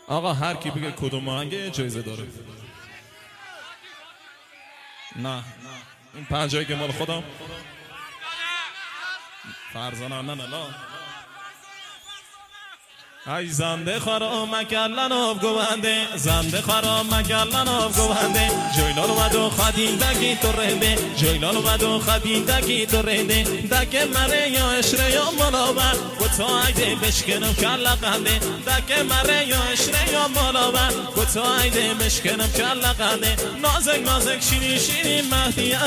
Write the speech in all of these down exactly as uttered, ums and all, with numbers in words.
آقا هر کی بگه کدوم آهنگه جایزه داره. نه این پنجایی که مال خودم فرزانه نه نه نه ای زنده خرام مکلن آب گوهنده زنده خرام مکلن آب گوهنده جویلال اومد و خدیدگی تو رهده جویلال اومد و خدیدگی تو رهده دکه مره یا اشره یا ملاور گتا ایده بشکنم کلا قنده دکه مره یا اشره یا ملاور گتا ایده بشکنم کلا قنده نازک نازک شیری شیری مهدیه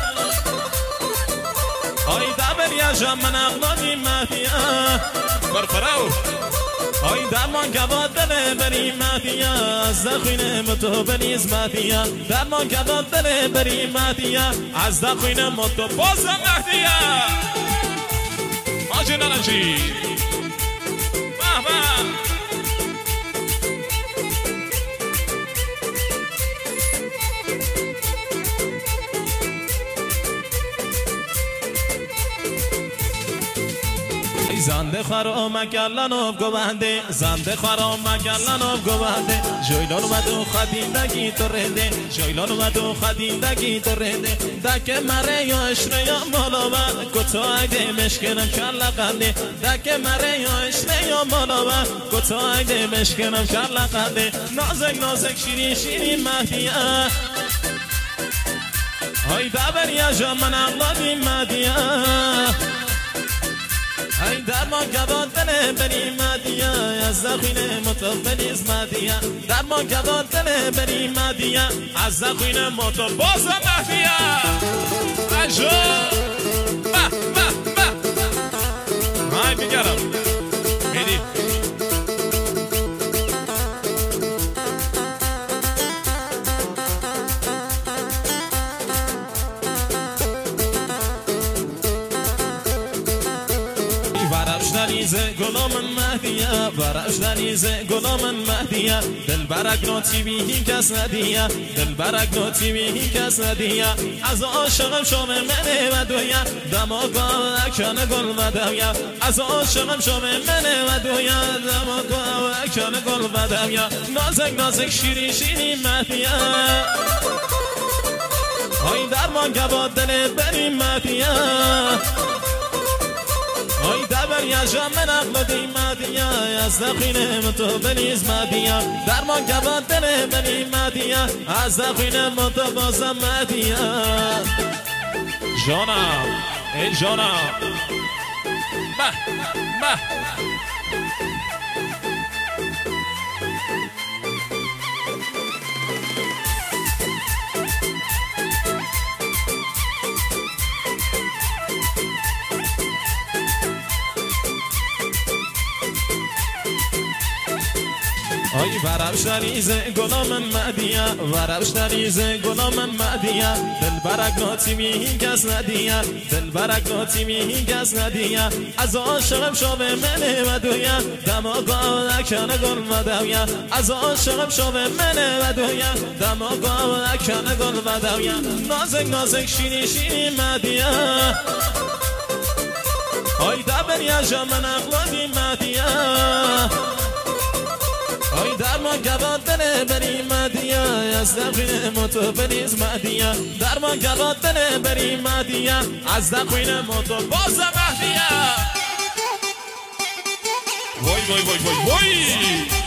آی دبر یا جام من اقلانی مهدیه برفراو آی درمان گواد دل بری مهدیه از دخوین متو بنیز مهدیه درمان گواد دل بری مهدیه از دخوین متو باز مهدیه آجی نرنجی به به زنده خرام مکلن آب گوهنده زنده خرام مکلن آب گوهنده جویلان اومد و خدیدگی تو رهده جویلان اومد و خدیدگی تو رهده دکه مره یا اشره یا مالاور کتا ایده مشکنم کلا قنده دکه مره یا اشره یا مالاور کتا ایده مشکنم کلا قنده نازک نازک شیری شیری مهدیه های دبر یا جام من اقلادی مهدیه ای درمان گواد دل بری مهدیه از دخوین متو بنیز مهدیه درمان گواد دل بری مهدیه از دخوین متو باز مهدیه رجو به به به های بگرم میدی دریزه گلام مهدیه برش دریزه گلام مهدیه دل برک نوتی بی کس ندیه دل برک نوتی بی کس ندیه از عاشقم شام منه و دویه دماغا اکشان گل و دویه از عاشقم شام منه و دویه دماغا اکشان گل و دویه نازک نازک شیری شیری مهدیه های درمان گواد دل بری مهدیه آی دبر یا جام من اقلادی مهدیه از دخوین متو بنیز مهدیه درمان گواد دل بری مهدیه از دخوین متو بازم مهدیه جانم ای جانم به به آی ورش دریزه گلام مهدیه ورش دریزه گلام مهدیه دل برک ناتی می کس ندیه دل برک ناتی می کس ندیه از عاشقم شام منه و دویه دماغا اکشان گل و دویه از عاشقم شام منه و دویه دماغا اکشان گل و دویه نازک نازک شیری شیری مهدیه آی دبر یا جام من اقلادی مهدیه آی درمان گواد دل بری مهدیه از دخوین متو بنیز مهدیه درمان گواد دل بری مهدیه از دخوین متو باز مهدیه وای وای وای وای وای